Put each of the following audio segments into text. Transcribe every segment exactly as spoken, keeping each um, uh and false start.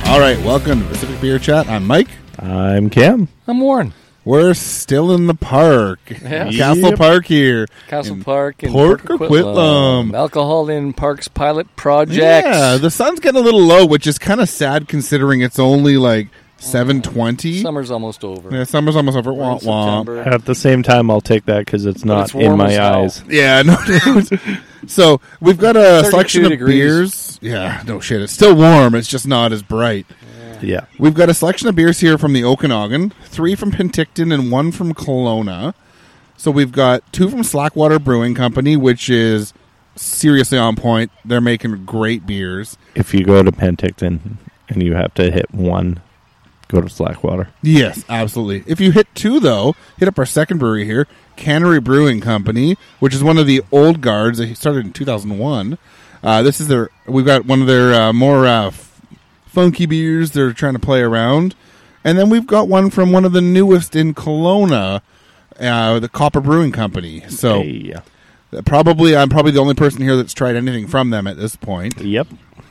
All right, welcome to Pacific Beer Chat. I'm Mike. I'm Cam. I'm Warren. We're still in the park. Yeah. Castle Yep. Park here. Castle in Park in Port Port Coquitlam. Coquitlam. Alcohol in Parks pilot project. Yeah, the sun's getting a little low, which is kind of sad considering it's only like seven twenty. Summer's almost over. Yeah, summer's almost over. We're in Womp womp. September. At the same time, I'll take that because it's not it's warm in my as hell. eyes. Yeah, no doubt. So we've got a selection of degrees. beers. Yeah, no shit. It's still warm. It's just not as bright. Yeah. We've got a selection of beers here from the Okanagan, three from Penticton and one from Kelowna. So we've got two from Slackwater Brewing Company, which is seriously on point. They're making great beers. If you go to Penticton and you have to hit one, go to Slackwater. Yes, absolutely. If you hit two, though, hit up our second brewery here, Cannery Brewing Company, which is one of the old guards. They started in two thousand one. Uh, this is their. We've got one of their uh, more uh, f- funky beers. They're trying to play around, and then we've got one from one of the newest in Kelowna, uh, the Copper Brewing Company. So Hey. uh, probably, I'm probably the only person here that's tried anything from them at this point. Yep.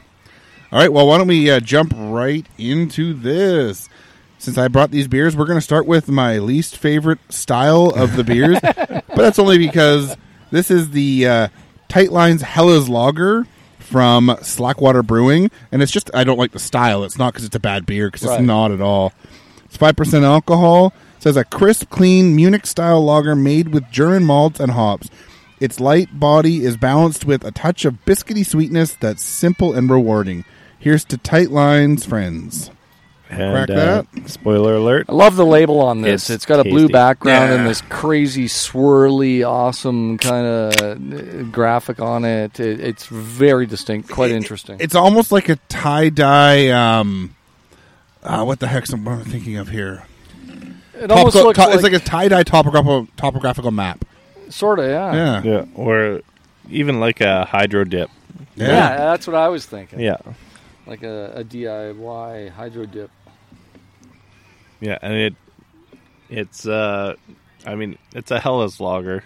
All right, well, why don't we uh, jump right into this? Since I brought these beers, we're going to start with my least favorite style of the beers, but that's only because this is the uh, Tight Lines Hellas Lager from Slackwater Brewing, and it's just, I don't like the style. It's not because it's a bad beer, because Right. it's not at all. It's five percent alcohol. It says a crisp, clean, Munich-style lager made with German malts and hops. Its light body is balanced with a touch of biscuity sweetness that's simple and rewarding. Here's to Tight Lines, friends. And Crack uh, spoiler alert. I love the label on this. It's it's got a blue tasty. background Yeah. and this crazy, swirly, awesome kind of graphic on it. it. It's very distinct, quite It- interesting. It's almost like a tie-dye, um, uh, what the heck's I'm what am I thinking of here? it almost Topical- looks to- like, it's like a tie-dye topographical, topographical map. sort of, yeah. Yeah. Yeah. Or even like a hydro dip. Yeah, Yeah. that's what I was thinking. Yeah. Like a, a D I Y hydro dip. Yeah. And it, it's, uh, I mean, it's a Hellas lager.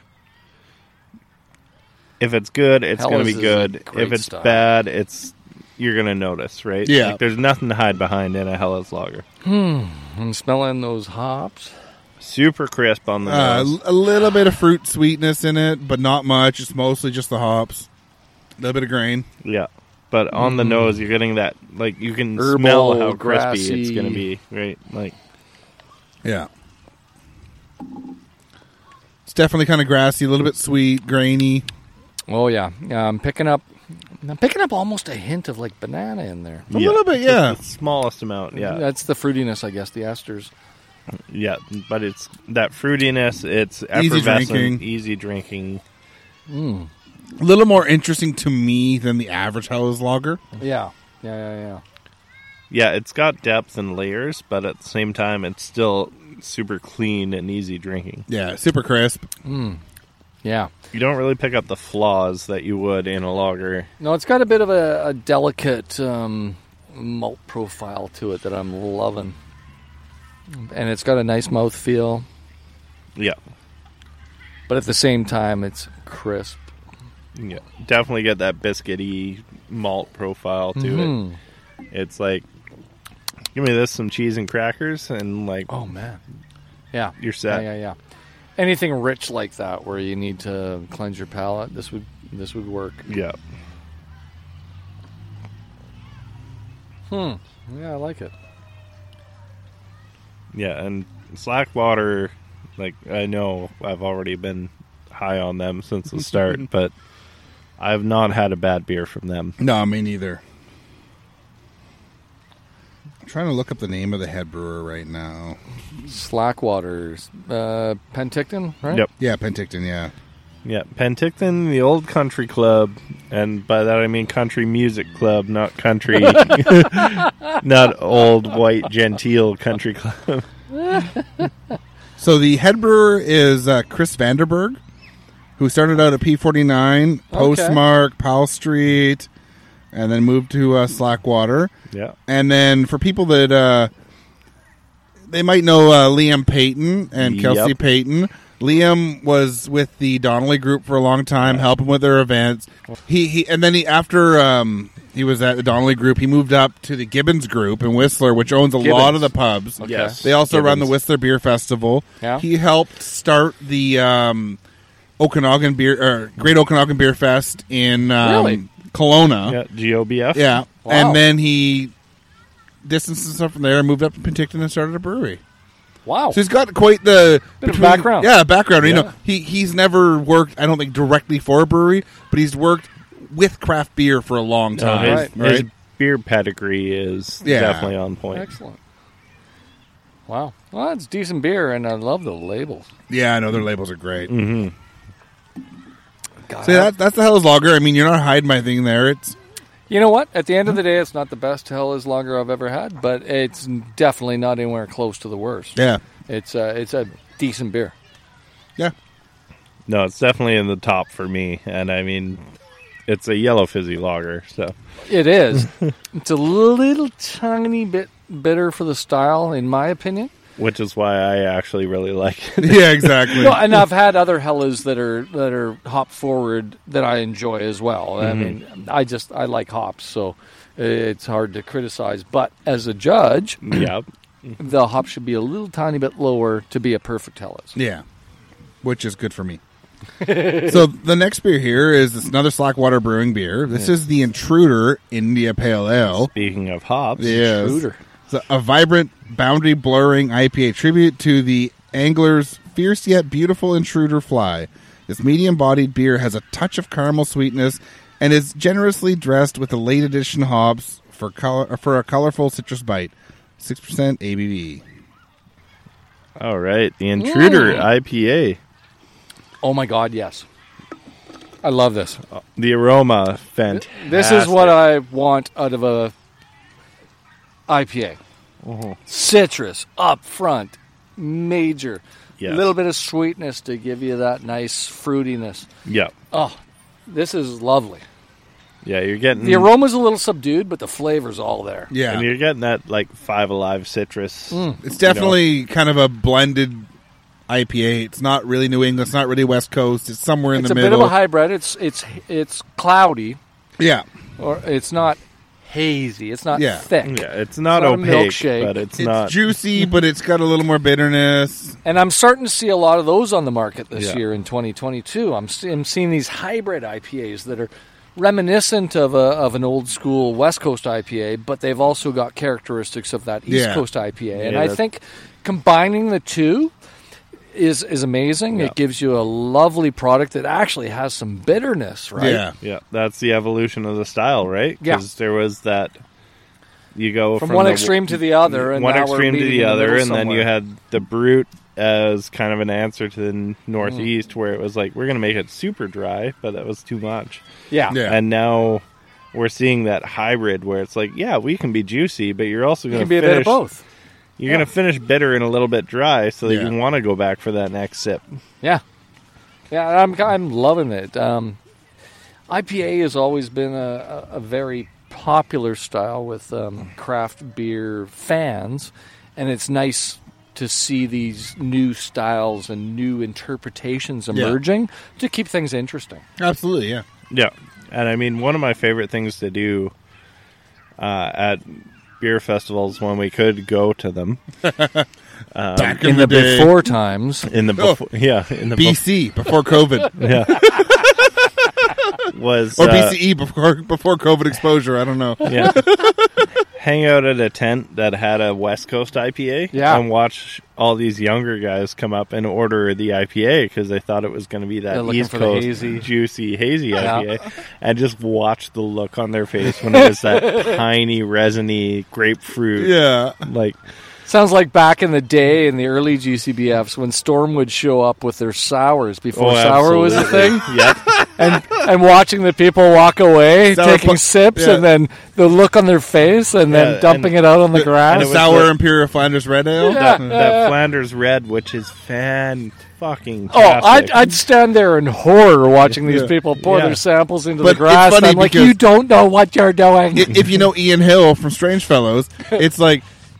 If it's good, it's going Hellas to be is a good. great If it's style. bad, it's you're going to notice, right? Yeah. Like, there's nothing to hide behind in a Hellas lager. I'm smelling those hops. Super crisp on the Uh, nose. a little bit of fruit sweetness in it, but not much. It's mostly just the hops. A little bit of grain. Yeah. But on the nose, you're getting that, like, you can Herbal, smell how crispy it's grassy. going to be, right? Like, Yeah. It's definitely kind of grassy, a little bit sweet, grainy. Oh yeah, yeah. I'm picking up. I'm picking up almost a hint of like banana in there. A little bit, yeah. Just the smallest amount, yeah. That's the fruitiness, I guess. The esters. Yeah, but it's that fruitiness, it's Easy effervescent, drinking. easy drinking. Mm. A little more interesting to me than the average Hellas Lager. Yeah, yeah, yeah, yeah. Yeah, it's got depth and layers, but at the same time, it's still super clean and easy drinking. Yeah, super crisp. Mm. Yeah. You don't really pick up the flaws that you would in a lager. No, it's got a bit of a, a delicate um, malt profile to it that I'm loving, and it's got a nice mouthfeel, Yeah, but at the same time, it's crisp. yeah, definitely get that biscuity malt profile to Mhm. it. It's like, give me this, some cheese and crackers, and like, Oh man. Yeah. you're set. Yeah, yeah, yeah. Anything rich like that, where you need to cleanse your palate, this would this would work. Yeah. Hmm. Yeah, I like it. Yeah, and Slackwater, like, I know I've already been high on them since the start, but I've not had a bad beer from them. No, me neither. I'm trying to look up the name of the head brewer right now. Slackwaters, uh, Penticton, right? Yep. Yeah, Penticton, yeah. Yeah, Penticton, the old country club, and by that I mean country music club, not country, not old white genteel country club. So the head brewer is uh, Chris Vanderberg, who started out at P forty-nine, Postmark, Powell Street, and then moved to uh, Slackwater. Yeah. And then for people that uh, they might know uh, Liam Payton and Kelsey Yep. Payton, Liam was with the Donnelly Group for a long time, helping with their events. He he, and then he after um, he was at the Donnelly Group, he moved up to the Gibbons Group in Whistler, which owns a Gibbons. lot of the pubs. Okay. Yes. They also run the Gibbons. Whistler Beer Festival. Yeah. He helped start the um, Okanagan Beer or Great Okanagan Beer Fest in um, Really? Kelowna. Yeah, G O B F. Yeah, Wow. and then he distanced himself from there and moved up to Penticton and started a brewery. Wow. So he's got quite the Bit of background. Yeah, background. You Yeah. know, he he's never worked. I don't think directly for a brewery, but he's worked with craft beer for a long No, time. his, Right. right? his beer pedigree is Yeah. definitely on point. Excellent. Wow. Well, it's decent beer, and I love the labels. Yeah, I know their labels are great. hmm God. So that, that's the Helles Lager. I mean, you're not hiding my thing there. It's You know what? At the end of the day, it's not the best Helles lager I've ever had, but it's definitely not anywhere close to the worst. yeah, It's a, it's a decent beer. yeah. No, it's definitely in the top for me. And I mean, it's a yellow fizzy lager. So It is. It's a little tiny bit bitter for the style, in my opinion. which is why I actually really like it. Yeah, exactly. No, and I've had other Helles that are that are hop forward that I enjoy as well. I mean, I just I like hops, so it's hard to criticize. But as a judge, Yep. the hop should be a little tiny bit lower to be a perfect Helles. Yeah, which is good for me. So the next beer here is this another Slackwater Brewing beer. This is the Intruder India Pale Ale. Speaking of hops, Yes. Intruder. It's a vibrant, boundary blurring I P A tribute to the angler's fierce yet beautiful intruder fly. This medium-bodied beer has a touch of caramel sweetness and is generously dressed with the late edition hops for color, for a colorful citrus bite. Six percent A B V. all right, the Intruder Mm. I P A. Oh my God, yes. I love this. The aroma, fantastic. This is what I want out of a I P A. Mhm. Citrus up front, major. A Yes. little bit of sweetness to give you that nice fruitiness. Yeah, Oh, this is lovely. yeah. You're getting The aroma's a little subdued, but the flavor's all there. Yeah. and you're getting that like Five Alive citrus. Mm. It's definitely kind of a blended I P A. It's not really New England. It's not really West Coast. It's somewhere in It's the a middle. bit of a hybrid. It's it's it's cloudy, Yeah. or it's not hazy. It's not Yeah. thick. Yeah, it's not It's not a opaque, milkshake. but it's, It's not. juicy, but it's got a little more bitterness. And I'm starting to see a lot of those on the market this Yeah. year in twenty twenty-two. I'm, see- I'm seeing these hybrid I P As that are reminiscent of a of an old school West Coast I P A, but they've also got characteristics of that East Yeah. Coast I P A. And Yeah, I that- think combining the two is is amazing. Yeah. It gives you a lovely product that actually has some bitterness, right? Yeah. Yeah, that's the evolution of the style, right? Yeah. Because there was that. You go From, from, one the- extreme to the other, and one now we're extreme to meeting the in other, middle and then you somewhere. had the Brute as kind of an answer to the Northeast, Mm. where it was like we're going to make it super dry, but that was too much. yeah. Yeah. And now we're seeing that hybrid where it's like, yeah, we can be juicy, but you're also It going can to be a finish. bit of both. You're Yeah. going to finish bitter and a little bit dry, so that Yeah. you want to go back for that next sip. Yeah, yeah, I'm I'm loving it. Um, I P A has always been a, a, a very popular style with um, craft beer fans, and it's nice to see these new styles and new interpretations Yeah. emerging to keep things interesting. Absolutely, yeah. Yeah, and I mean, one of my favorite things to do uh, at beer festivals when we could go to them Back In the day, before times, in the Oh. before, yeah, in the B C, before COVID. bef- yeah, was Or uh, B C E, before before COVID exposure. I don't know. yeah, hang out at a tent that had a West Coast I P A, Yeah. and watch all these younger guys come up and order the I P A because they thought it was going to be They're that looking East for the Coast hazy. juicy hazy Yeah. I P A, and just watch the look on their face when it was that piney, resiny grapefruit, Yeah. like. sounds like back in the day in the early G C B Fs when Storm would show up with their sours before Oh, sour was a absolutely. thing. Yep. and and watching the people walk away, Sour taking pu- sips, yeah. and then the look on their face, and Yeah, then dumping and- it out on the The- grass. and it was Sour the- Imperial Flanders Red Ale. Yeah. that, that Flanders Red, which is fan fucking. oh, I'd, I'd stand there in horror watching these Yeah. people pour Yeah. their samples into But the grass. it's funny And I'm like, because- you don't know what you're doing. I- If you know Ian Hill from Strange Fellows, it's like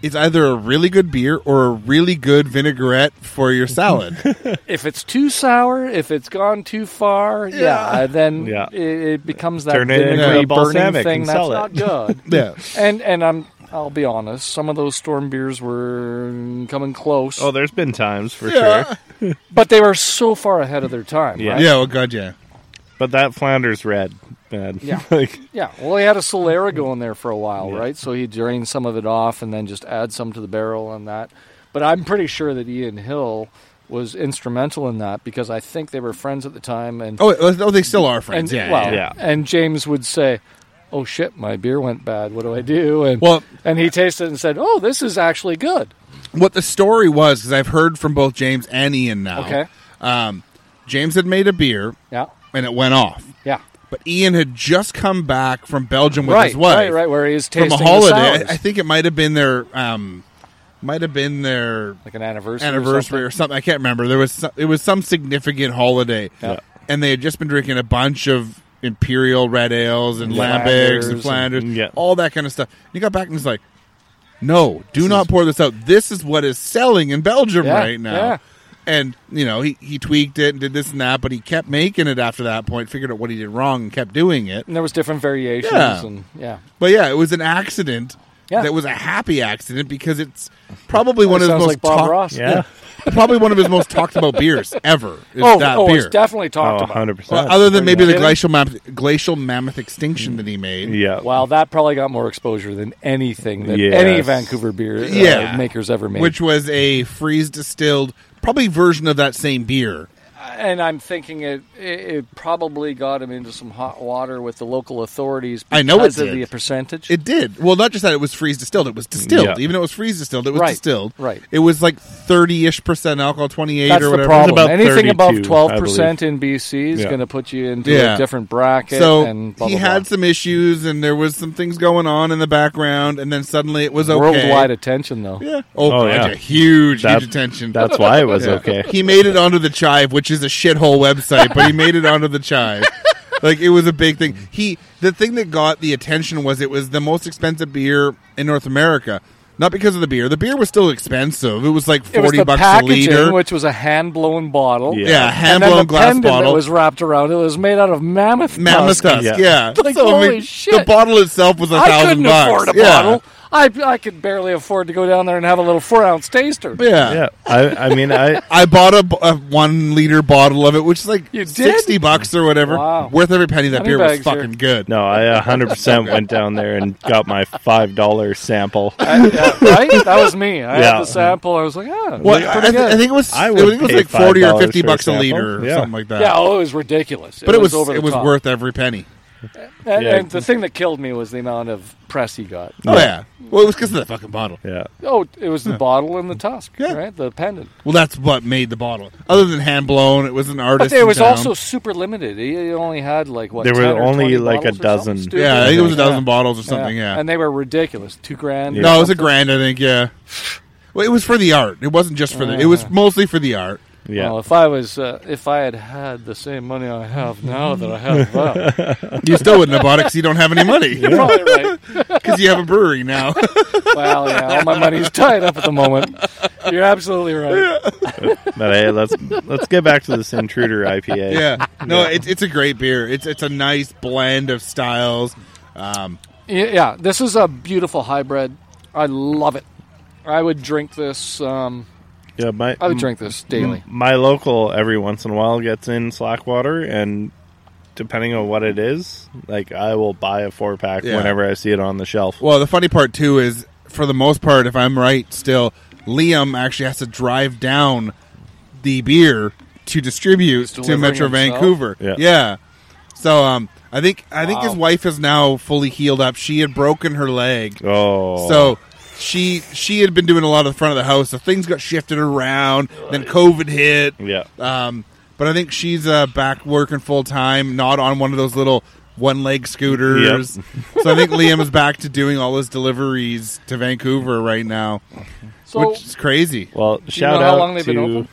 it's either a really good beer or a really good vinaigrette for your salad. If it's too sour, if it's gone too far, yeah, Yeah. then Yeah. it, it becomes that Turn it into vinegary a burning balsamic thing and that's sell not it. good. Yeah. And and I'm I'll be honest, some of those storm beers were coming close, Oh, there's been times for Yeah. sure. but they were so far ahead of their time. Yeah. Right? Yeah, well, God, yeah. But that Flanders red, man. Yeah. like, Yeah, well, he had a Solera going there for a while, Yeah. right? So he drained some of it off and then just add some to the barrel and that. But I'm pretty sure that Ian Hill was instrumental in that because I think they were friends at the time. And Oh, oh, they still are friends. and, yeah, well, yeah. Yeah. and James would say, "Oh shit, my beer went bad. What do I do?" And Well, and he tasted it and said, "Oh, this is actually good." what the story was, because I've heard from both James and Ian now. Okay. Um, James had made a beer Yeah, and it went off. yeah, But Ian had just come back from Belgium with right, his wife right, right. Where he was from tasting a holiday. the I, sours. I think it might have been their um, might have been their like an anniversary, anniversary or or something. I can't remember. There was some, it was some significant holiday, Yeah. and they had just been drinking a bunch of imperial red ales and Yeah. lambics and Flanders Flanders, and- Yeah. all that kind of stuff. He got back and was like, "No, do not pour this out. This is what is selling in Belgium Yeah, right now." yeah. And you know, he he tweaked it and did this and that, but he kept making it after that point. Figured out what he did wrong and kept doing it. And there was different variations, Yeah. and yeah, But yeah, it was an accident. Yeah. That was a happy accident because it's probably one of his sounds most like Bob talk- Ross. yeah. probably one of his most talked about beers ever. Is Oh, that oh, beer? it's definitely talked Oh, about. one hundred percent. Well, other than Are maybe you the kidding? glacial mammoth, glacial mammoth extinction that he made. Yeah. Wow, that probably got more exposure than anything that Yes. any Vancouver beer uh, Yeah. makers ever made. Which was a freeze distilled, probably version of that same beer. and I'm thinking it, it it probably got him into some hot water with the local authorities because I know it of did. the percentage. It did. Well, not just that it was freeze distilled, it was distilled. Yeah. Even though it was freeze distilled, it was Right, distilled. right. It was like thirty-ish percent alcohol, twenty-eight That's or the whatever. problem. about Anything above thirty-two, twelve I percent in B C is Yeah. going to put you into Yeah. a different bracket. So and blah, he blah, blah. had some issues, and there was some things going on in the background, and then suddenly it was okay. worldwide attention, though. Yeah. Oh, Oh, God, yeah. yeah. Huge, That- huge attention. That's why it was Yeah. okay. He made it onto the Chive, which is a shithole website, but he made it onto the Chive. Like, it was a big thing. He the thing that got the attention was it was the most expensive beer in North America. Not because of the beer. The beer was still expensive. It was like It was forty the bucks a packaging, liter. which was a hand-blown bottle. Yeah. Yeah, And hand then blown the glass pendant bottle. that was wrapped around it was made out of mammoth Mammoth tusk. tusk, Yeah. yeah. Like, So, I holy mean, shit. the bottle itself was a I thousand couldn't bucks. afford a yeah. bottle. I I could barely afford to go down there and have a little four-ounce taster. Yeah. Yeah. I, I mean, I I bought a, b- a one liter bottle of it, which is like You did? sixty bucks or whatever. Wow. Worth every penny. That Money beer was bags here. fucking good. no, I one hundred percent went down there and got my five dollar sample. I- yeah, right? That was me. I Yeah. had the sample. I was like, ah, Well, pretty I, th- good. I think it was. I I, would think it was pay like forty or five dollars fifty for a bucks a sample. liter, or Yeah. something like that. yeah, oh, it was ridiculous. It but it was, was over it the was top. worth every penny. And, Yeah. and the thing that killed me was the amount of press he got. Oh yeah. Well, it was because of the fucking bottle. Yeah. Oh, it was the bottle and the tusk, Yeah. right? The pendant. Well, that's what made the bottle. Other than hand blown, it was an artist. But it in was town. also super limited. He he only had like what? There were ten or only, twenty like, a bottles or something dozen. stupid. Yeah, I think it was a dozen Yeah. bottles or something. Yeah. and they were ridiculous. Two grand. or No, it was a something. grand. I think. Yeah. Well, it was for the art. It wasn't just for the. It was mostly for the art. Yeah. Well, if I was, uh, if I had had the same money I have now that I have that, You still wouldn't have bought it because you don't have any money. you're probably right. Because you have a brewery now. Well, yeah, all my money's tied up at the moment. You're absolutely right. But hey, let's let's get back to this Intruder I P A. Yeah, no, it's it's a great beer. It's it's a nice blend of styles. Um, Y- Yeah, this is a beautiful hybrid. I love it. I would drink this. Um, Yeah, my I would drink this daily. my local every once in a while gets in Slackwater, and depending on what it is, like I will buy a four pack Yeah. whenever I see it on the shelf. well, the funny part too is, for the most part, if I'm right, still Liam actually has to drive down the beer to distribute He's to delivering Metro himself? Vancouver. Yeah. yeah. So um, I think I think his Wow. wife is now fully healed up. She had broken her leg. Oh, So she she had been doing a lot of the front of the house, so things got shifted around. Then COVID hit. yeah, Um, but I think she's uh, back working full time, not on one of those little one leg scooters. So I think Liam is back to doing all his deliveries to Vancouver right now, So, which is crazy. well, do you shout know out how long they've to. been open?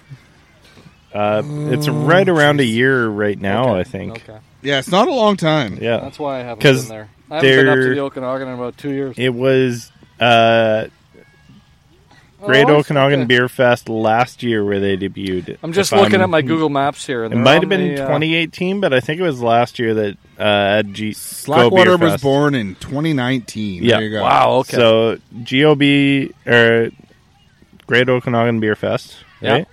Uh, it's right around a year right now, Okay, I think. Okay, Yeah, it's not a long time. Yeah, that's why I haven't 'Cause been there. I haven't been up to the they're- Okanagan in about two years. it was uh, Great Oh, Okanagan okay. Beer Fest last year where they debuted. I'm just If looking I'm- at my Google Maps here. And It they're might on have been the, uh, twenty eighteen, but I think it was last year that uh, at G- Go Slackwater Beer was Fest. born in twenty nineteen. Yeah. There you go. Wow. Okay. So G O B or Great Okanagan Beer Fest, Yeah. right?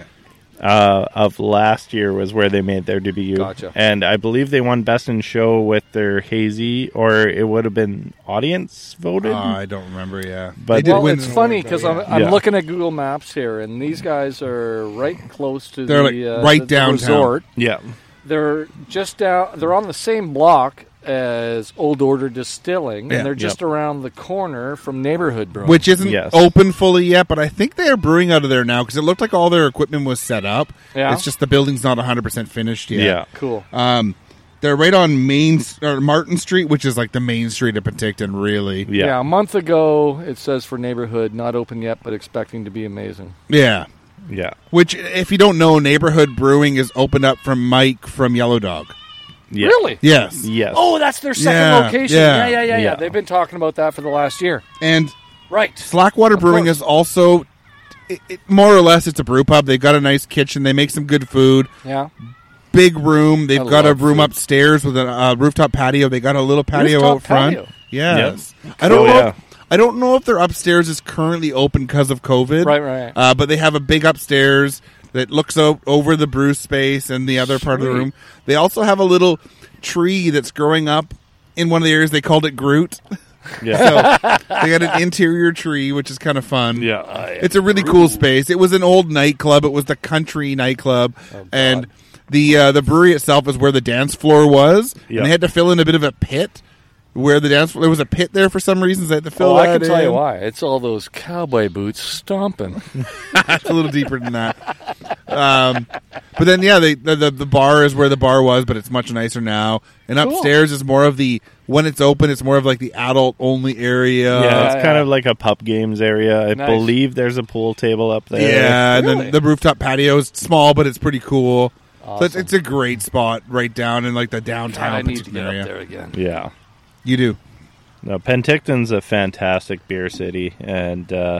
Uh, of last year was where they made their debut. Gotcha. And I believe they won Best in Show with their hazy, or it would have been audience voted. Uh, I don't remember. Yeah, But- they did Well, win. it's an funny award, because though, I'm, yeah. I'm Yeah. looking at Google Maps here, and these guys are right close to They're, the, like, uh, right the- the downtown. resort. yeah. They're just down. They're on the same block as Old Order Distilling, Yeah. and they're just Yep. around the corner from Neighborhood Brewing. which isn't Yes. open fully yet, but I think they are brewing out of there now because it looked like all their equipment was set up. Yeah. It's just the building's not one hundred percent finished yet. Yeah. cool. Um, they're right on Main or Martin Street, which is like the main street of Penticton, really. Yeah. Yeah. a month ago it says for Neighborhood, not open yet, but expecting to be amazing. Yeah. Yeah. Which, if you don't know, Neighborhood Brewing is opened up from Mike from Yellow Dog. Yeah. Really? Yes. Yes. Oh, that's their second Yeah, location. yeah. Yeah. Yeah, yeah, yeah, Yeah. They've been talking about that for the last year. And Right. Slackwater Of Brewing course. is also, it, it, more or less, it's a brew pub. They've got a nice kitchen. They make some good food. Yeah. Big room. They've I got a love room food. upstairs with a uh, rooftop patio. They got a little patio Rooftop out front. patio? Yes. I don't Oh, know. yeah. If, I don't know if their upstairs is currently open because of COVID. Right, right. Uh, but they have a big upstairs that looks out over the brew space and the other part of the Sweet. room. They also have a little tree that's growing up in one of the areas. They called it Groot. Yeah. So they got an interior tree, which is kind of fun. yeah. It's a really cool space. It was an old nightclub. It was the country nightclub, God. and the uh, the brewery itself is where the dance floor was. Yeah. And they had to fill in a bit of a pit where the dance floor. There was a pit there for some reasons. They had to fill Oh, that I can tell in. you why. It's all those cowboy boots stomping. It's a little deeper than that. Um, but then, yeah, they, the, the the bar is where the bar was, but it's much nicer now. And Cool. upstairs is more of the when it's open, it's more of like the adult only area. Yeah, it's yeah, kind yeah. of like a pup games area. I Nice. believe there's a pool table up there. Yeah, and Really? then the rooftop patio is small, but it's pretty cool. So it's, Awesome. it's a great spot right down in like the God, downtown I need to Penticton get area. up there again. Yeah. You do. No, Penticton's a fantastic beer city, and uh,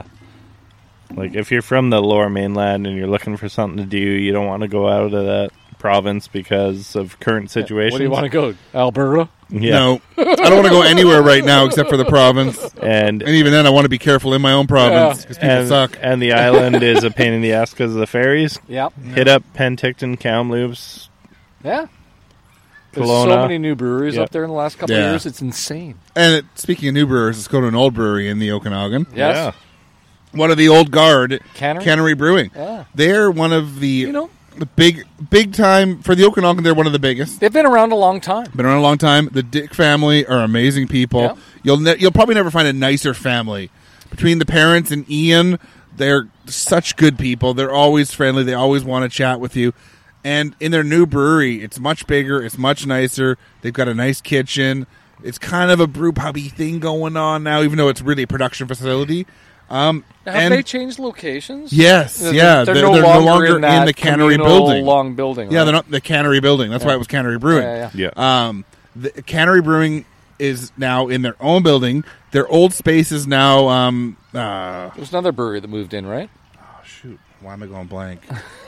like if you're from the Lower Mainland and you're looking for something to do, you don't want to go out of that province because of current situations. Where do you want to go? Alberta? Yeah. No, I don't want to go anywhere right now except for the province. and And even then, I want to be careful in my own province because people and, suck. and the island is a pain in the ass because of the ferries. Yep. Hit up Penticton, Kamloops. Yeah. There's Kelowna. so many new breweries Yep. up there in the last couple Yeah. of years. It's insane. And it, speaking of new brewers, let's go to an old brewery in the Okanagan. Yes. One of the old guard, Cannery? Cannery Brewing. Yeah. They're one of the You know, the big big time for the Okanagan. They're one of the biggest. they've been around a long time. Been around a long time. The Dick family are amazing people. Yeah. You'll ne- you'll probably never find a nicer family. Between the parents and Ian, they're such good people. They're always friendly. They always want to chat with you. And in their new brewery, it's much bigger. It's much nicer. They've got a nice kitchen. It's kind of a brew pubby thing going on now, even though it's really a production facility. Um, Have and they changed locations? yes, They're, yeah, they're, they're, no they're longer, no longer in, that the cannery communal building. long building. Yeah, right? they're not the cannery building. That's why it was Cannery Brewing. Yeah, yeah, Yeah. Um, the Cannery Brewing is now in their own building. Their old space is now. Um, uh, There's another brewery that moved in, right? oh, shoot, why am I going blank?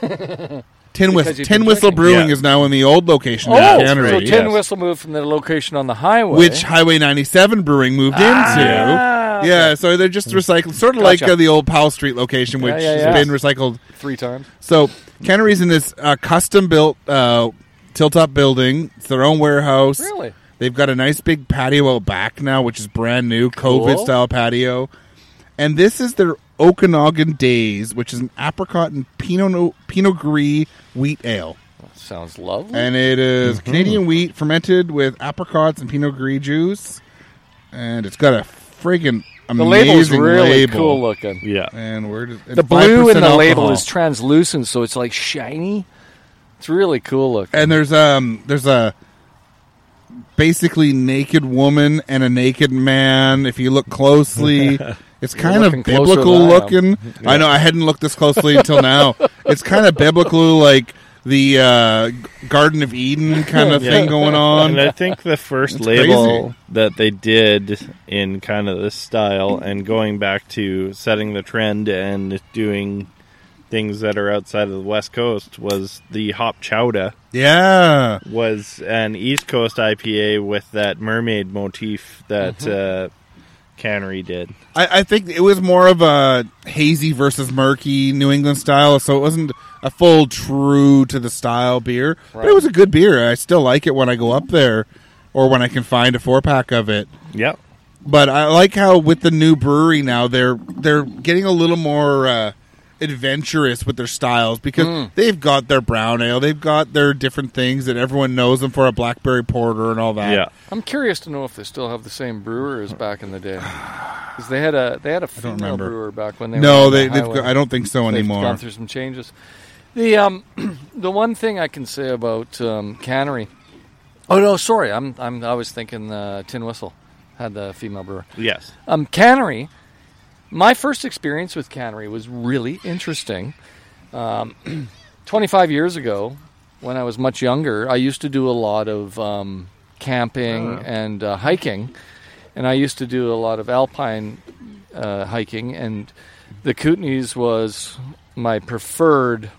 Tin Whistle. Because you've Tin been Whistle drinking. Brewing Yeah. is now in the old location. Oh, at so Cannery, Tin yes. Whistle moved from their location on the highway. which Highway ninety-seven Brewing moved into. Ah, okay. Yeah, so they're just recycled, sort of like Gotcha. uh, the old Powell Street location, which Yeah, yeah, has yeah. been recycled. Three times. So Cannery's in this uh, custom-built uh, tilt-up building. It's their own warehouse. Really? They've got a nice big patio out back now, which is brand new, Cool. COVID-style patio. And this is their Okanagan Days, which is an apricot and Pinot no- Pinot Gris wheat ale. Sounds lovely. And it is Canadian wheat fermented with apricots and Pinot Gris juice. And it's got a friggin' the amazing label's really label. cool looking. Yeah. And where does The blue in the label alcohol. is translucent, so it's like shiny. It's really cool looking. And there's um there's a basically naked woman and a naked man. If you look closely, it's kind of looking closer biblical than I am. looking. I know I hadn't looked this closely until now. It's kind of biblical, like the uh, Garden of Eden kind of Yeah. thing going on. And I think the first It's label crazy. that they did in kind of this style and going back to setting the trend and doing things that are outside of the West Coast was the Hop Chowda. Yeah. Was an East Coast I P A with that mermaid motif that Mm-hmm. uh, Cannery did. I, I think it was more of a hazy versus murky New England style, so it wasn't a full true to the style beer. But it was a good beer. I still like it when I go up there or when I can find a four pack of it. Yep. But I like how with the new brewery now they're they're getting a little more uh, adventurous with their styles because Mm. they've got their brown ale, they've got their different things that everyone knows them for, a blackberry porter and all that. Yeah. I'm curious to know if they still have the same brewer as back in the day. Because they had a they had a female remember. brewer back when they were No, on the they they've highway. got, I don't think so They've anymore. gone through some changes. The um, the one thing I can say about um, Cannery. Oh no, sorry, I'm I'm I was thinking uh, Tin Whistle had the female brewer. Yes. Um, Cannery. My first experience with Cannery was really interesting. Um, twenty-five years ago, when I was much younger, I used to do a lot of um, camping Oh. and uh, hiking, and I used to do a lot of alpine uh, hiking, and the Kootenays was my preferred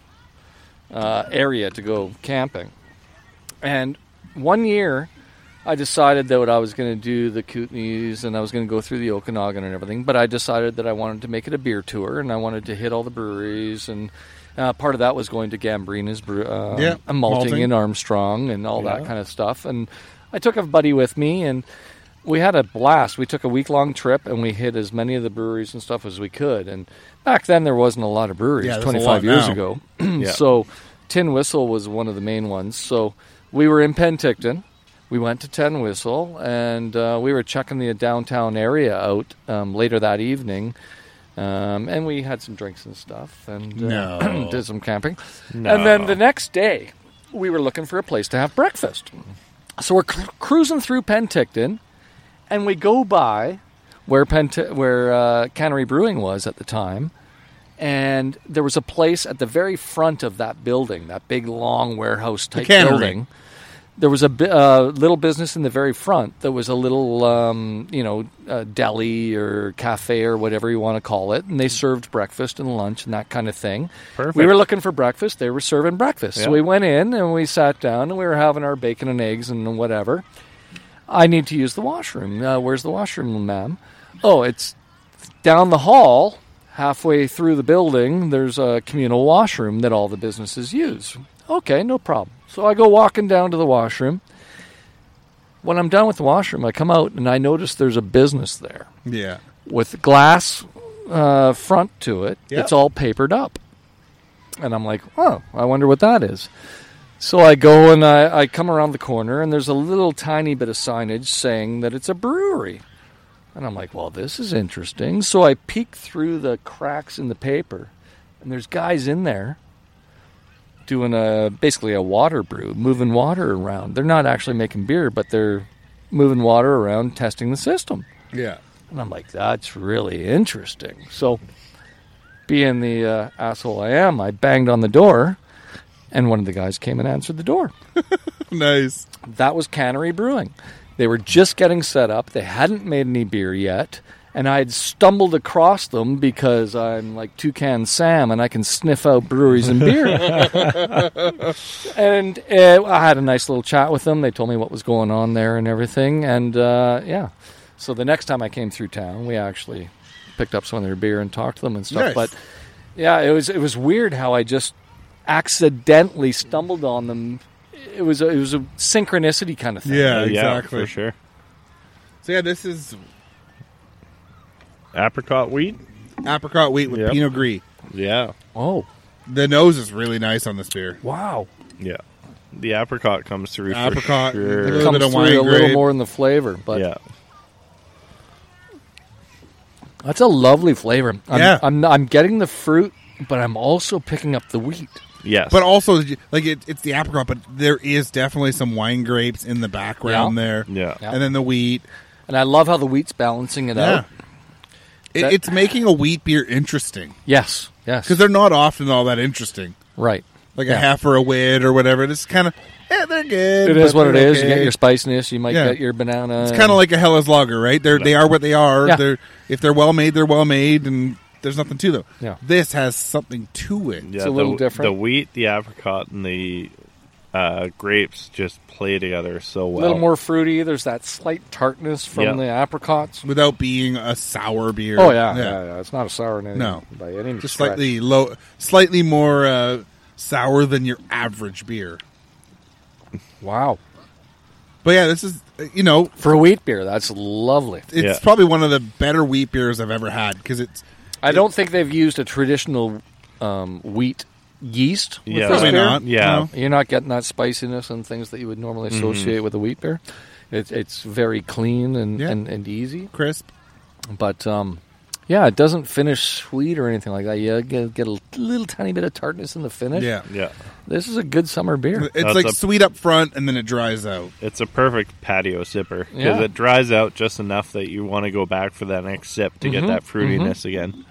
uh, area to go camping. And one year, I decided that what I was going to do the Kootenays and I was going to go through the Okanagan and everything, but I decided that I wanted to make it a beer tour and I wanted to hit all the breweries, and uh, part of that was going to Gambrinus brew, uh, Yeah, and malting, malting. in Armstrong and all that Yeah. kind of stuff. And I took a buddy with me and we had a blast. We took a week-long trip and we hit as many of the breweries and stuff as we could. And back then there wasn't a lot of breweries, Yeah, there's a twenty-five lot years now. ago. Yeah. So Tin Whistle was one of the main ones. So we were in Penticton. We went to Tin Whistle, and uh, we were checking the downtown area out um, later that evening. Um, and we had some drinks and stuff, and uh, No. did some camping. No. And then the next day, we were looking for a place to have breakfast. So we're cru- cruising through Penticton, and we go by where Pent- where uh, Cannery Brewing was at the time, and there was a place at the very front of that building, that big, long warehouse-type Cannery. building. There was a bi- uh, little business in the very front that was a little, um, you know, uh, deli or cafe or whatever you want to call it, and they served breakfast and lunch and that kind of thing. Perfect. We were looking for breakfast. They were serving breakfast. Yeah. So we went in and we sat down and we were having our bacon and eggs and whatever. I need to use the washroom. Uh, where's the washroom, ma'am? Oh, it's down the hall, halfway through the building. There's a communal washroom that all the businesses use. Okay, no problem. So I go walking down to the washroom. When I'm done with the washroom, I come out and I notice there's a business there Yeah. with glass uh, front to it. Yep. It's all papered up. And I'm like, oh, I wonder what that is. So I go and I, I come around the corner, and there's a little tiny bit of signage saying that it's a brewery. And I'm like, well, this is interesting. So I peek through the cracks in the paper, and there's guys in there doing a basically a water brew, moving water around. They're not actually making beer, but they're moving water around, testing the system. Yeah. And I'm like, that's really interesting. So, being the uh, asshole I am, I banged on the door, and one of the guys came and answered the door. Nice. That was Cannery Brewing. They were just getting set up. They hadn't made any beer yet. And I had stumbled across them because I'm like Toucan Sam and I can sniff out breweries and beer. And uh, I had a nice little chat with them. They told me what was going on there and everything. And uh, yeah. So the next time I came through town, we actually picked up some of their beer and talked to them and stuff. Nice. But yeah, it was it was weird how I just accidentally stumbled on them. It was a, it was a synchronicity kind of thing. Yeah, yeah, exactly. for sure. So yeah, this is Apricot wheat. apricot wheat with Yep. Pinot Gris. Yeah, Oh, The nose is really nice on this beer. wow. yeah. The apricot comes through. Apricot, for a sure. little Comes bit of through wine a little grade. more in the flavor, but yeah, that's a lovely flavor. I'm, Yeah. I'm I'm getting the fruit, but I'm also picking up the wheat. yes. But also, like it, it's the apricot, but there is definitely some wine grapes in the background Yeah. there, yeah, Yeah. and then the wheat. And I love how the wheat's balancing it Yeah, out. it, That- it's making a wheat beer interesting Yes, yes. because they're not often all that interesting. Right. like Yeah. a half or a wid or whatever. It's kind of, yeah, they're good. It is but what it they're is. You okay. get your spiciness. You might Yeah. get your banana. It's kind of like a Hellas Lager, right? They're they are what they are. Yeah. They're if they're well made, they're well made, and there's nothing to them. Yeah. This has something to it. Yeah, a little the, different. The wheat, the apricot, and the uh, grapes just play together so a well. little more fruity. There's that slight tartness from Yeah. the apricots. Without being a sour beer. Oh yeah, yeah, yeah. It's not a sour in any, No. by any Just stretch. slightly low, slightly more uh, sour than your average beer. Wow. But yeah, this is uh, you know For a wheat beer, that's lovely. it's Yeah. probably one of the better wheat beers I've ever had because it's I don't think they've used a traditional um, wheat yeast with Yeah. this probably beer. not. Yeah. no. You're not getting that spiciness and things that you would normally associate with a wheat beer. It, it's very clean and, Yeah. and, and easy. Crisp. But um, yeah, it doesn't finish sweet or anything like that. You get, get a little tiny bit of tartness in the finish. Yeah, Yeah, This is a good summer beer. it's That's like a- sweet up front and then it dries out. it's a perfect patio sipper because Yeah. it dries out just enough that you want to go back for that next sip to Mhm, get that fruitiness again.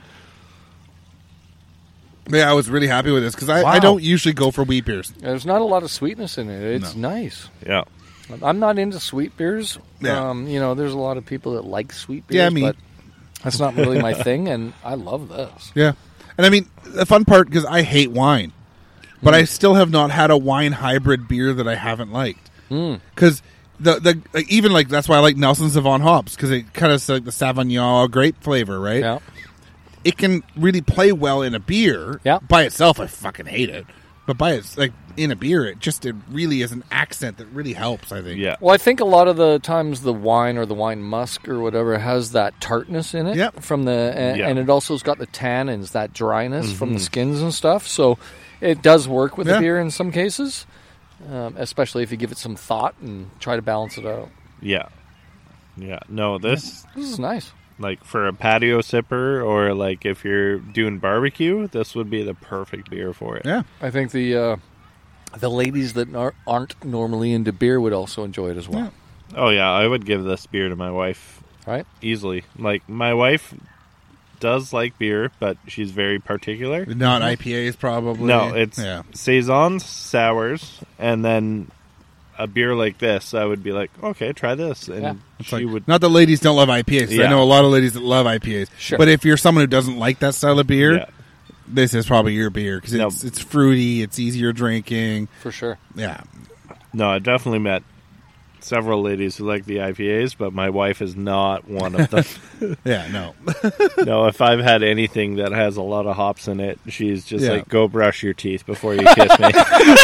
Yeah, I was really happy with this because I, Wow. I don't usually go for wheat beers. There's not a lot of sweetness in it. It's No. nice. Yeah, I'm not into sweet beers. Yeah. Um, you know, there's a lot of people that like sweet beers, Yeah, me. but that's not really my thing, and I love this. Yeah, and I mean the fun part because I hate wine, but I still have not had a wine hybrid beer that I haven't liked. Mm. Because the the like, even like that's why I like Nelson Sauvin hops because it kind of like the Sauvignon grape flavor, right? Yeah. It can really play well in a beer. Yeah. By itself, I fucking hate it, but by its like in a beer, it just it really is an accent that really helps. I think. yeah, Well, I think a lot of the times the wine or the wine musk or whatever has that tartness in it Yep. from the, and, Yeah. and it also's got the tannins, that dryness from the skins and stuff. So it does work with Yeah. the beer in some cases, um, especially if you give it some thought and try to balance it out. yeah, yeah. No, this This is nice. like for a patio sipper or like if you're doing barbecue, this would be the perfect beer for it. Yeah. I think the uh, the ladies that ar- aren't normally into beer would also enjoy it as well. Oh yeah, I would give this beer to my wife Right? easily. Like my wife does like beer, but she's very particular. Not I P As probably. No, it's yeah. saisons, sours, and then a beer like this. I would be like, okay, try this, and Yeah. It's she like, would. not that ladies don't love I P As. 'Cause I Yeah. know a lot of ladies that love I P As. Sure. But if you're someone who doesn't like that style of beer, Yeah. this is probably your beer because No. it's it's fruity, it's easier drinking. For sure. Yeah, No, I definitely met several ladies who like the I P As, but my wife is not one of them. yeah, no, No, if I've had anything that has a lot of hops in it, she's just Yeah. like, go brush your teeth before you kiss me.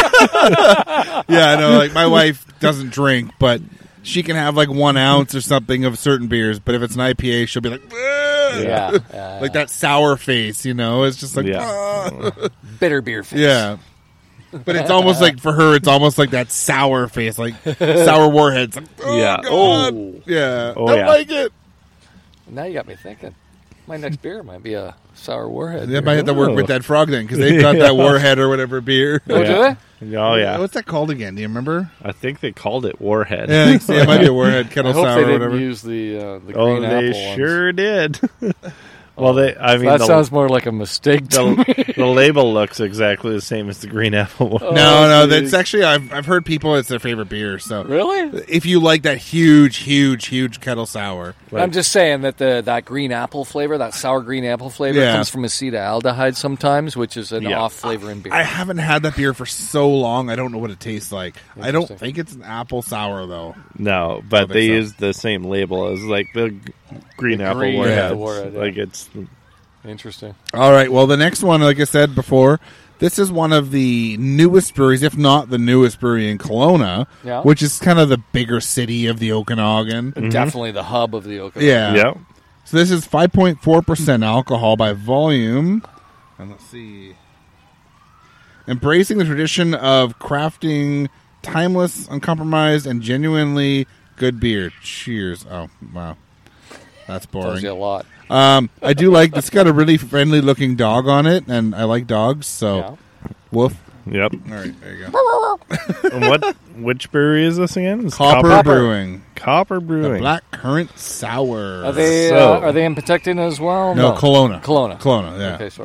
yeah, I know. Like my wife doesn't drink, but she can have like one ounce or something of certain beers. But if it's an I P A, she'll be like, "Ugh." Yeah. yeah. like that sour face. You know, it's just like, Yeah. "Ah." bitter beer face. yeah. But it's almost like for her, it's almost like that sour face, like sour warheads. Like, oh, Yeah. God. Oh. yeah. Oh, Don't yeah. like it. Now you got me thinking. My next beer might be a sour warhead. They beer. might have to work Ooh. with that frog then because they've got that warhead or whatever beer. Oh, do Yeah. they? Oh yeah, What's that called again? Do you remember? I think they called it Warhead. Yeah, I think so. It might be a warhead I kettle hope sour they or didn't whatever. use the uh, the Oh, green they apple ones. sure did. Well, they. I mean, that the, sounds more like a mistake to me. the, the label looks exactly the same as the green apple one. Oh, No, no, geez. that's actually I've I've heard people it's their favorite beer. So Really? if you like that huge, huge, huge kettle sour, Like- I'm just saying that the that green apple flavor, that sour green apple flavor, Yeah. comes from acetaldehyde sometimes, which is an Yeah. off flavor in beer. I haven't had that beer for so long. I don't know what it tastes like. I don't Interesting. think it's an apple sour though. No, but think they so. use the same label as like the g- green apple green warheads. apple warhead, yeah. Like it's Interesting. All right. Well, the next one, like I said before, this is one of the newest breweries, if not the newest brewery in Kelowna, Yeah. which is kind of the bigger city of the Okanagan. Definitely the hub of the Okanagan. Yeah. yeah. So this is five point four percent alcohol by volume. And let's see. Embracing the tradition of crafting timeless, uncompromised, and genuinely good beer. Cheers. Oh, wow. That's Tells you a boring. lot. Um, I do like, it's got a really friendly looking dog on it, and I like dogs, so Yeah. woof. Yep. All right, there you go. And what? Which brewery is this again? It's Copper, Copper. Brewing. Copper The Brewing. Black Currant Sour. Are they So- uh, are they in Penticton as well? no, Kelowna. Kelowna. Kelowna, yeah. Okay, sorry.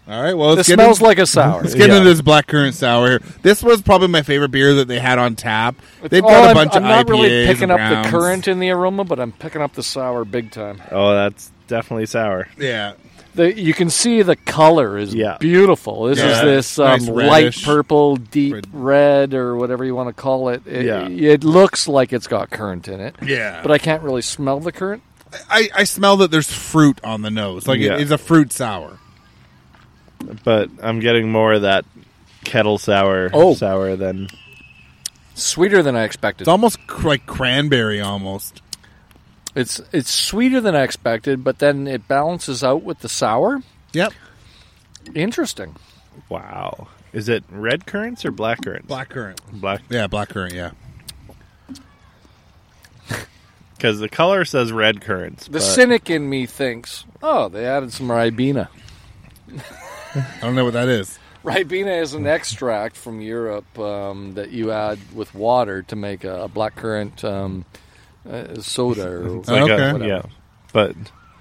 All right, well, let's This get smells in- like a sour. Let's get Yeah. into this blackcurrant sour here. This was probably my favorite beer that they had on tap. They've Oh, got a I'm, bunch I'm of not I P As really picking and up browns. the currant in the aroma, but I'm picking up the sour big time. Oh, that's definitely sour. Yeah. The, you can see the color is Yeah. beautiful. This Yeah, is this um, nice light reddish. purple, deep Red. red, or whatever you want to call it. It, Yeah. it looks like it's got currant in it, Yeah. but I can't really smell the currant. I, I smell that there's fruit on the nose. Like, Yeah. it is a fruit sour. But I'm getting more of that kettle sour Oh. sour than Sweeter than I expected. It's almost cr- like cranberry, almost. It's it's sweeter than I expected, but then it balances out with the sour. Yep. Interesting. wow. Is it red currants or black currants? Blackcurrant. Black. Yeah, blackcurrant, yeah. Because the color says red currants. The but cynic in me thinks, oh, they added some Ribena. I don't know what that is. Ribena is an extract from Europe um, that you add with water to make a, a blackcurrant um, uh, soda. Or it's like a- Okay. yeah. But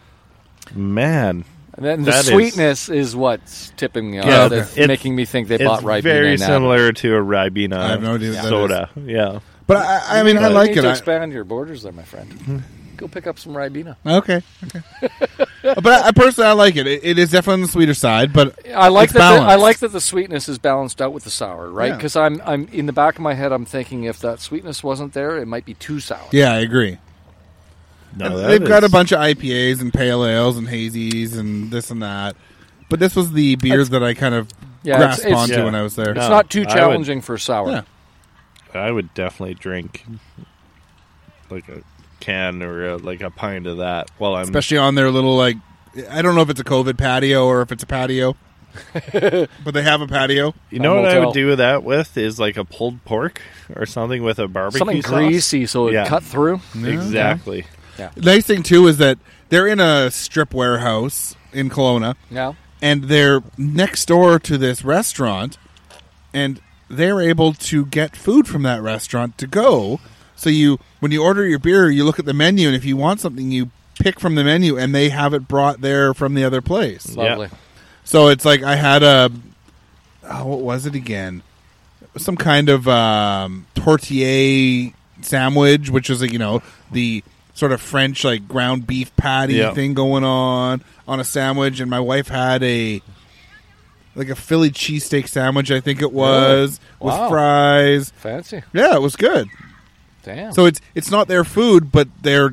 man, and then the that is- sweetness is, what's tipping me off. Yeah, That's it's- making me think they it's bought Ribena. very and added it. similar to a Ribena I have no idea what that soda. Yeah. But I, I mean, I You like need it. to I- expand your borders there, my friend. Go pick up some Ribena. Okay. Okay. But I, I personally, I like it. it. It is definitely on the sweeter side, but I like it's that. The, I balanced. like that the sweetness is balanced out with the sour, right? Yeah. Because I'm, I'm in the back of my head, I'm thinking if that sweetness wasn't there, it might be too sour. Yeah, I agree. No, And that they've got a is- bunch of I P As and pale ales and hazies and this and that. But this was the beers that I kind of Yeah, it's- grasped it's- onto yeah. when I was there. It's No, not too I would- challenging for sour. Yeah. I would definitely drink like a can or a, like a pint of that while I'm Especially on their little, like, I don't know if it's a COVID patio or if it's a patio. But they have a patio. You know A what I motel. would do that with is like a pulled pork or something with a barbecue Something sauce. greasy so it Yeah. cut through. Exactly. Nice thing, too, is that they're in a strip warehouse in Kelowna. Yeah. And they're next door to this restaurant, and they're able to get food from that restaurant to go. So you, when you order your beer, you look at the menu, and if you want something, you pick from the menu, and they have it brought there from the other place. Yeah. Lovely. So it's like I had a, oh, what was it again? Some kind of um, tortilla sandwich, which is like, you know, the sort of French like ground beef patty Yeah. thing going on on a sandwich, and my wife had a like a Philly cheesesteak sandwich, I think it was, with Wow. fries. Fancy. Yeah, it was good. Damn. So it's it's not their food, but they're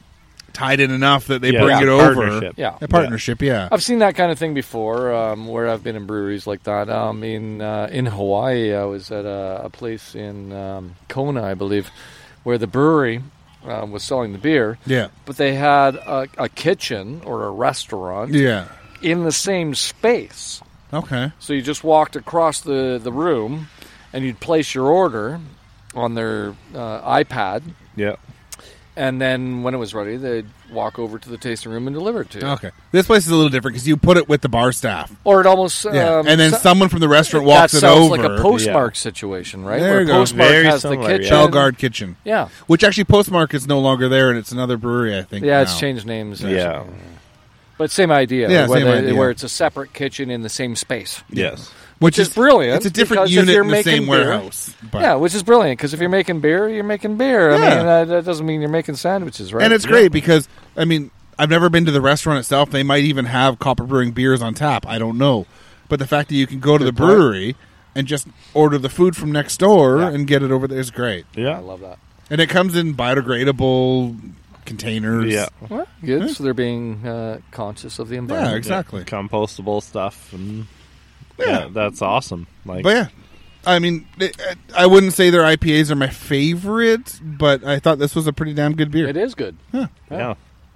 tied in enough that they Yeah, bring yeah, it over. partnership. yeah. A partnership, yeah. I've seen that kind of thing before, um, where I've been in breweries like that. Um, in uh, in Hawaii, I was at a, a place in um, Kona, I believe, where the brewery uh, was selling the beer, Yeah. but they had a, a kitchen or a restaurant Yeah. in the same space. Okay. So you just walked across the, the room, and you'd place your order on their uh, iPad, Yeah. and then when it was ready, they'd walk over to the tasting room and deliver it to you. Okay. This place is a little different because you put it with the bar staff. Or it almost Yeah. um, and then so- someone from the restaurant walks that it sounds over. like a Postmark situation, right? There Where you go. Postmark Very has similar, the yeah. kitchen. Bellegarde Kitchen. Yeah, Which actually Postmark is no longer there, and it's another brewery, I think. yeah, it's now. changed names. Yeah. actually. But same idea. Yeah, where, same they- idea. where it's a separate kitchen in the same space. Yes. Which is brilliant, It's a different because if unit you're in the making same beer- warehouse. But, Yeah, which is brilliant because if you're making beer, you're making beer. I Yeah. mean, that, that doesn't mean you're making sandwiches, right? And it's great because, I mean, I've never been to the restaurant itself. They might even have Copper Brewing beers on tap. I don't know. But the fact that you can go to the Good point. brewery and just order the food from next door Yeah. and get it over there is great. I Yeah. love that. And it comes in biodegradable containers. Yeah. Well, good. So they're being uh, conscious of the environment. Yeah, exactly. Compostable stuff. And Yeah. yeah. That's awesome. Like, But yeah, I mean, it, I wouldn't say their I P As are my favorite, but I thought this was a pretty damn good beer. It is good. yeah. No,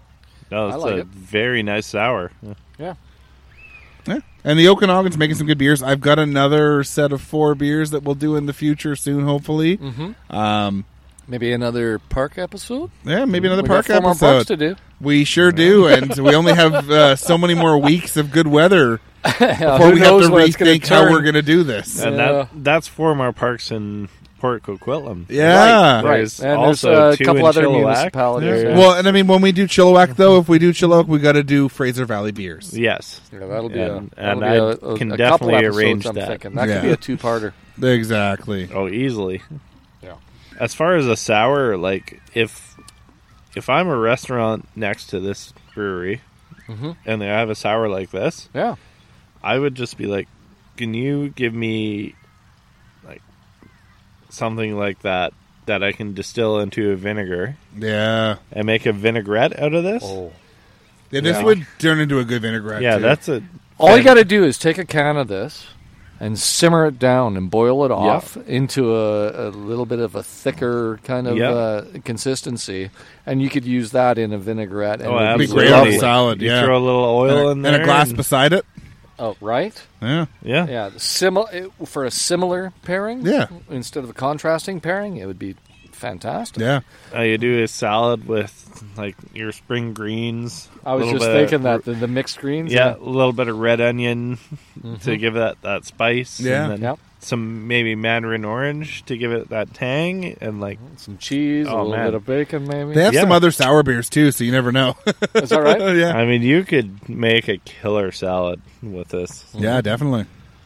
I it's like a it. very nice sour. Yeah. Yeah. Yeah. And the Okanagan's making some good beers. I've got another set of four beers that we'll do in the future soon, hopefully. Mm-hmm. Um, Maybe another park episode. yeah, maybe another we park got four more parks episode. to do. We sure do, and we only have uh, so many more weeks of good weather Yeah, before who we have knows to when it's gonna rethink how turn. we're going to do this. And Yeah. that that's four more parks in Port Coquitlam. Yeah. Right. There's And there's also uh, a two couple in other Chilliwack. municipalities. There- yeah. Well, and I mean, when we do Chilliwack, though, if we do Chilliwack, we got to do Fraser Valley beers. Yes. Yeah, that'll be And- a, that'll and be I a, a, can a definitely couple episodes, arrange I'm that. thinking. That Yeah. could be a two-parter. Exactly. Oh, easily. Yeah. As far as a sour, like if if I'm a restaurant next to this brewery Mhm. and they have a sour like this, Yeah. I would just be like, "Can you give me like something like that that I can distill into a vinegar Yeah. and make a vinaigrette out of this?" Oh. Yeah, this Yeah. would turn into a good vinaigrette. yeah, too. that's a All you got to do is take a can of this and simmer it down and boil it off into a, a little bit of a thicker kind of Yeah. uh, consistency, and you could use that in a vinaigrette. And Oh, it would be Be great on absolutely. a salad. You Yeah. throw a little oil and, a, in there and a glass and- beside it. Oh, right. Yeah. Yeah. Yeah, similar for a similar pairing. Yeah. Instead of a contrasting pairing, it would be fantastic. Yeah. All you do is salad with like your spring greens. I was little just bit of- thinking that the, the mixed greens. Yeah, a little bit of red onion Mm-hmm. to give that that spice. Yeah. And then Yep. some maybe mandarin orange to give it that tang, and like Some cheese, a Oh, little man. bit of bacon, maybe. They have Yeah. some other sour beers, too, so you never know. Is that right? yeah. I mean, you could make a killer salad with this. Yeah, definitely.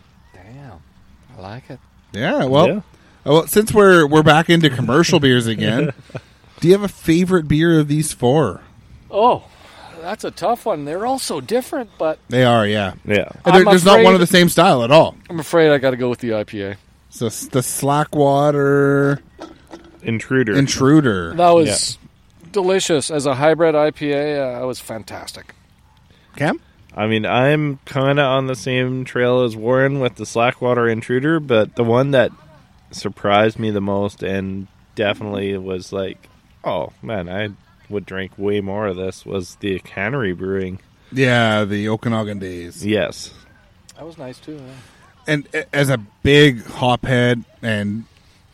Damn, I like it. Yeah, well, Yeah. well, since we're we're back into commercial beers again, do you have a favorite beer of these four? Oh, that's a tough one. They're all so different, but They are, yeah. Yeah, And there- I'm there's not one afraid- of the same style at all. I'm afraid I got to go with the I P A. So s- the Slackwater intruder. Intruder. That was delicious. As a hybrid I P A, uh, it was fantastic. Cam? I mean, I'm kind of on the same trail as Warren with the Slackwater Intruder, but the one that surprised me the most and definitely was like, oh man, I would drink way more of this was the Cannery Brewing. Yeah, the Okanagan Days. Yes. That was nice too. Yeah. And a- as a big hophead and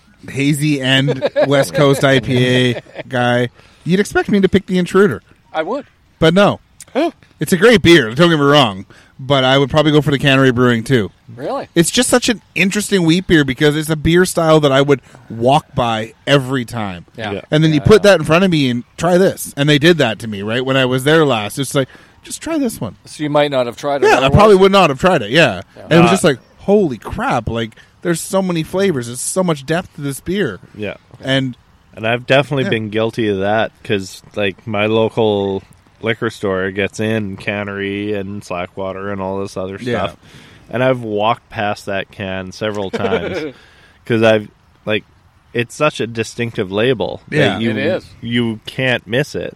hazy and West Coast I P A guy, you'd expect me to pick the Intruder. I would. But no. It's a great beer, don't get me wrong. But I would probably go for the Cannery Brewing too. Really? It's just such an interesting wheat beer because it's a beer style that I would walk by every time. Yeah. Yeah. And then you Yeah, put yeah. that in front of me and try this. And they did that to me, right? When I was there last. It's like, just try this one. So you might not have tried it. Yeah, I otherwise? probably would not have tried it. Yeah. And it was Uh, just like, holy crap. Like, there's so many flavors. There's so much depth to this beer. Yeah. And And I've definitely Yeah. been guilty of that because, like, my local liquor store gets in Cannery and Slackwater and all this other Yeah. stuff. And I've walked past that can several times because I've, like, it's such a distinctive label. that Yeah. you, It is. You can't miss it.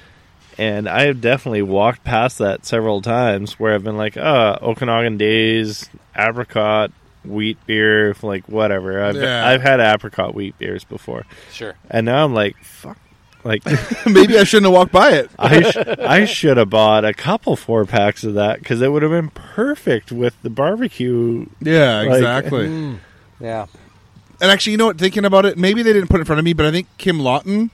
And I have definitely walked past that several times where I've been like, oh, Okanagan Days, apricot, wheat beer, like, whatever. I've, Yeah. I've had apricot wheat beers before. Sure. And now I'm like, fuck. Like, maybe I shouldn't have walked by it. I, sh- I should have bought a couple four packs of that because it would have been perfect with the barbecue. Yeah, Like- exactly. Mm. Yeah. And actually, you know what? Thinking about it, maybe they didn't put it in front of me, but I think Kim Lawton,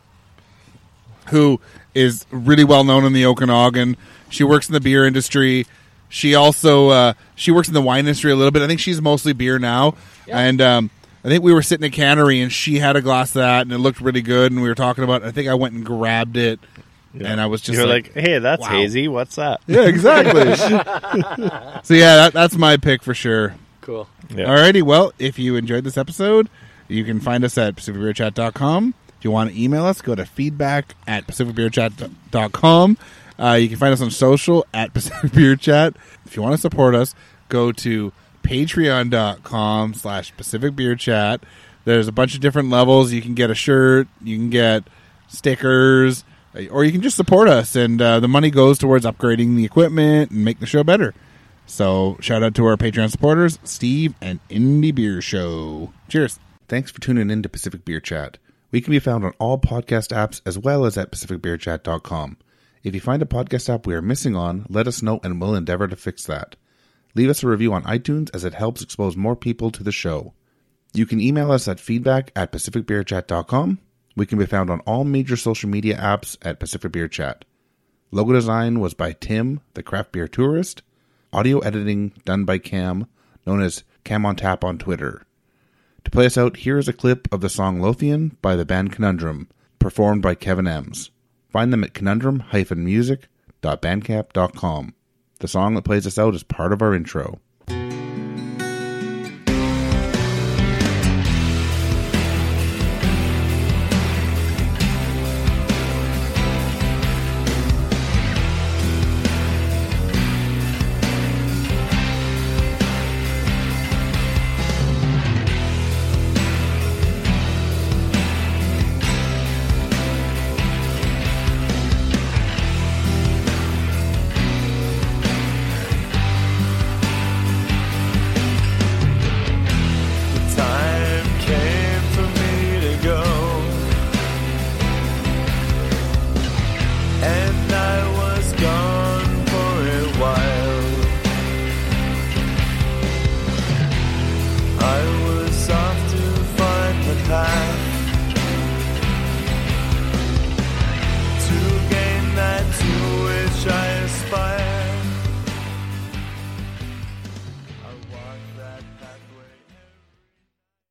who is really well known in the Okanagan, she works in the beer industry. She also uh, she works in the wine industry a little bit. I think she's mostly beer now. Yeah. And um, I think we were sitting at Cannery, and she had a glass of that, and it looked really good. And we were talking about it. I think I went and grabbed it, and I was just You're like, like, hey, that's wow. hazy. What's that? yeah, exactly. So yeah, that, that's my pick for sure. Cool. Yeah. Alrighty, well, if you enjoyed this episode, you can find us at pacific beer chat dot com. If you want to email us, go to feedback at pacific beer chat dot com. Uh, you can find us on social at Pacific Beer Chat. If you want to support us, go to patreon dot com slash Pacific Beer Chat. There's a bunch of different levels. You can get a shirt, you can get stickers, or you can just support us, and uh, the money goes towards upgrading the equipment and make the show better. So shout out to our Patreon supporters, Steve and Indie Beer Show. Cheers. Thanks for tuning in to Pacific Beer Chat. We can be found on all podcast apps as well as at pacific beer chat dot com. If you find a podcast app we are missing on, let us know and we'll endeavor to fix that. Leave us a review on iTunes as it helps expose more people to the show. You can email us at feedback at pacific beer chat dot com. We can be found on all major social media apps at Pacific Beer Chat. Logo design was by Tim, the craft beer tourist. Audio editing done by Cam, known as Cam on Tap on Twitter. To play us out, here is a clip of the song Lothian by the band Conundrum, performed by Kevin Ems. Find them at conundrum dash music dot bandcamp dot com. The song that plays us out is part of our intro.